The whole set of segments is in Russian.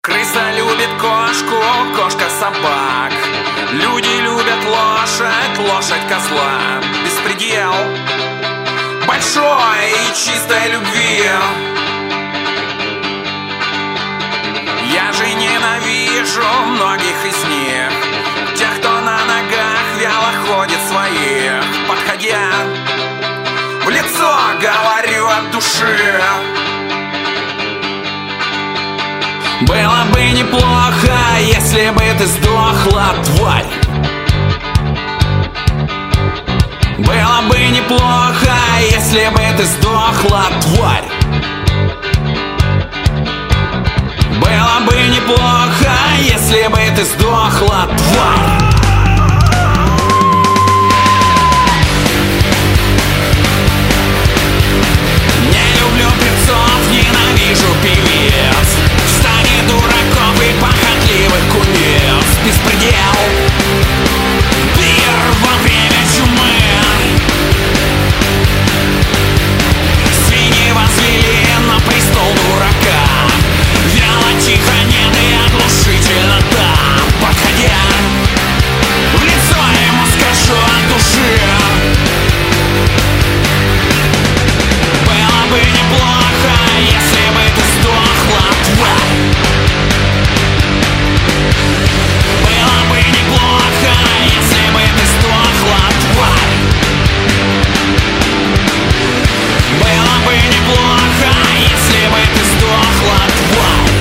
Крыса любит кошку, кошка собак. Люди любят лошадь, лошадь козла. Беспредел большой и чистой любви. Я же ненавижу многих из них, тех, кто на ногах вяло ходит своих. Подходя в лицо, говорю от души: было бы неплохо, если бы ты сдохла, тварь. Было бы неплохо, если бы ты сдохла, тварь. Было бы неплохо, если бы ты сдохла, тварь. Не люблю певцов, ненавижу певец. Стане дураков и похотливых кумиров. Беспредел, пир во время чумы. Свиньи возвели на престол дурака. Вяло, тихо, нет и оглушительно да. Подходя в лицо ему скажу от души: было бы неплохо, если бы ты сдохла, тварь. Было бы неплохо, если бы ты сдохла, тварь. Было бы неплохо, если бы ты сдохла, тварь.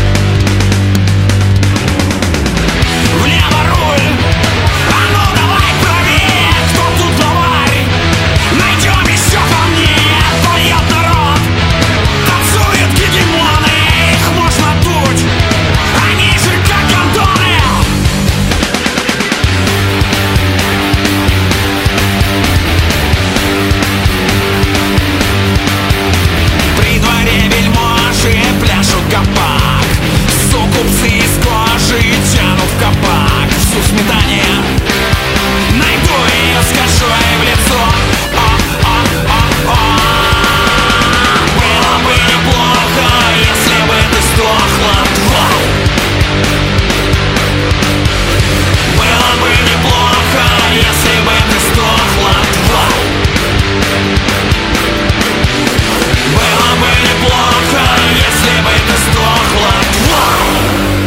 Влево руль, а ну давай правее, кто тут главарь? Найдем еще по мне, поет народ. Танцуют гегемоны, их можно дуть, они же как гондоны. При дворе вельможи пляшут кабак. Суккубсы из кожи тянут в кабак. Всю сметане найду ее, скажу ей в лицо: было бы неплохо, если бы ты сдохла, тварь. Было бы неплохо, если бы ты сдохла, тварь. Было бы неплохо, если бы ты сдохла, тварь.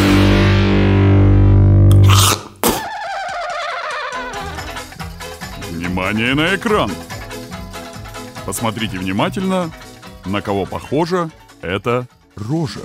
Внимание на экран! Посмотрите внимательно, на кого похожа эта рожа.